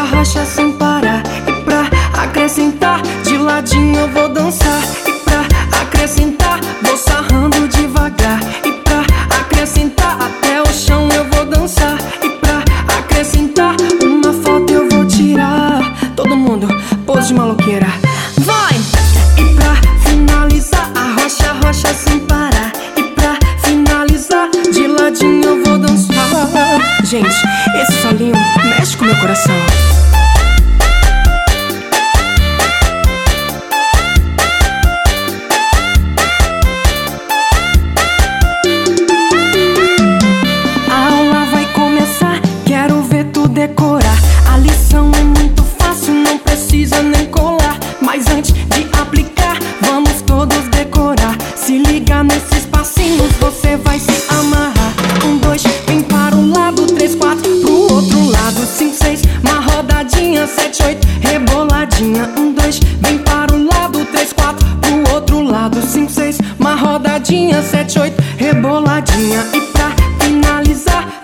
arrocha sem parar. E pra acrescentar, de ladinho eu vou dançar. E pra acrescentar, vou sarrando devagar. E pra acrescentar, até o chão eu vou dançar. E pra acrescentar, uma foto eu vou tirar. Todo mundo, pose de maloqueira. Vai! E pra finalizar, arrocha, arrocha sem parar. E pra finalizar, de ladinho eu vou dançar. Gente, esse solinho mexe com meu coração. A aula vai começar, quero ver tu decorar. A lição é muito fácil, não precisa nem colar. Mas antes de aplicar, vamos todos decorar. Se ligar nesses passinhos, você vai se amarrar. 1, 2, vem para um lado, 3, 4 pro outro lado. 5, 6, uma rodadinha. 7, 8, reboladinha. 1, 2, vem para um lado, 3, 4 pro outro lado. 5, 6, uma rodadinha. 7, 8, reboladinha. E pra finalizar,